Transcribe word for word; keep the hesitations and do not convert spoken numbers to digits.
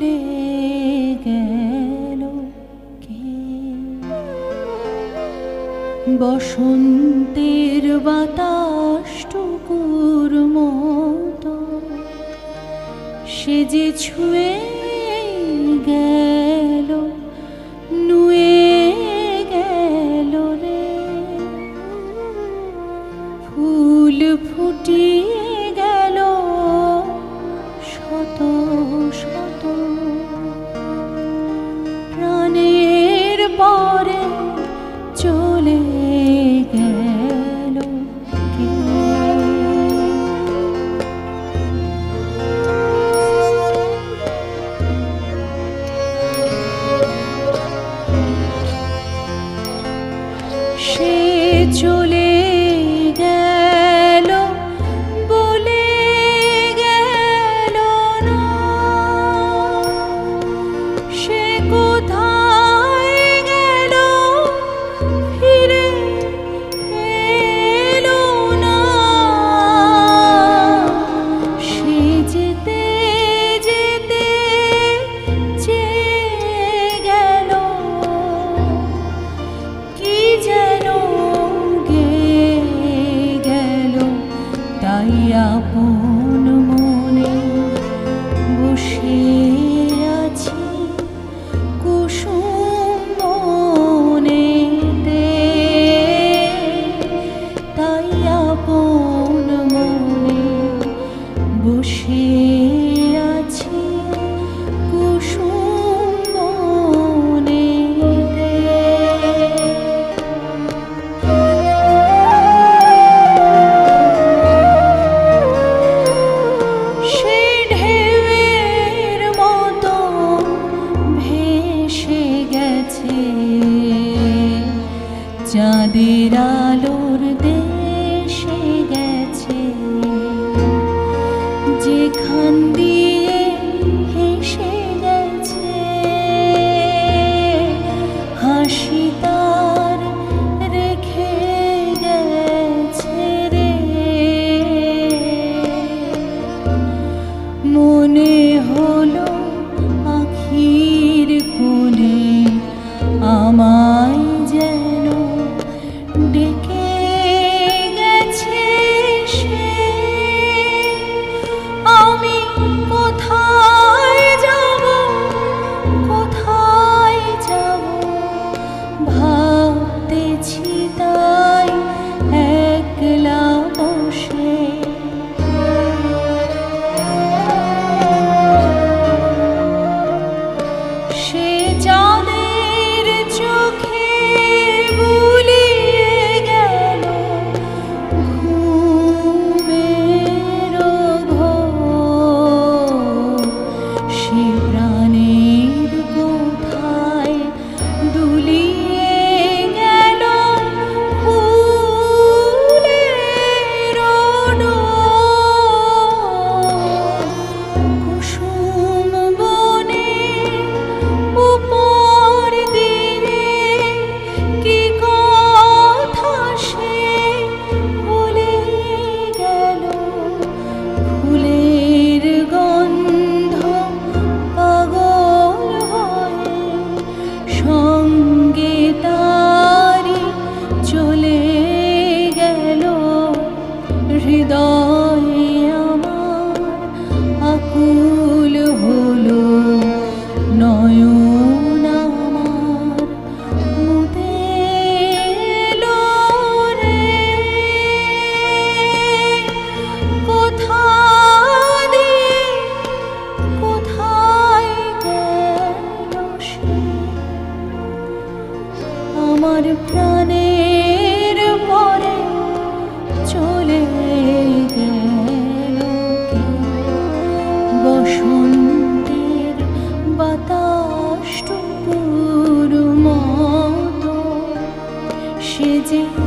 ভুলে গেল কে? বসন্তের বাতাসটুকুর মতো সে যে ছুঁয়ে গেল, নুয়ে গেল রে। ফুল ফুটিয়ে গেল শত শত, প্রাণের পরে চলে গেল কে? সে চলে গেল বলে গেল না, সে কোথায় গেল ফিরে এলো না। সে যেতে যেতে চেয়ে গেল, কি যেন গেয়ে গেল। তাই আপন মনে বসে আছি কুসুম বনেতে, তাই আপন মনে বসে আছি কুসুম বনেতে। সে ঢেউয়ের মতো ভেসে গেছে, চাঁদের আলোর দেশে গেছে। যেখান দিয়ে হেসে গেছে, হাসি তার রেখে গেছে রে। মনে হলো আখির কোণে আমায় যেন ডেকে গেছে সে। আমি কোথায় যাব, কোথায় যাব ভাবতেছি তাই একলা বসে। সে চাঁদের চোখে বুলিয়ে গেল ঘুমের ঘোর। সে প্রাণের কোথায় দুলিয়ে গেল ফুলের ডোর। কুসুম বনে উপর দিয়ে কি কথা সে বলে গেল। ফুলের গন্ধ পাগল হয়ে সঙ্গে তারি চলে গেল। হৃদয়ে আমার আকুল হলো, নয়ন আমার মুদে এলো রে। কোথা দিয়ে কোথায় গেল সে? আমার প্রাণের পরে চলে গেল কে? বসন্তের বাতাসটুকুর মতো সে যে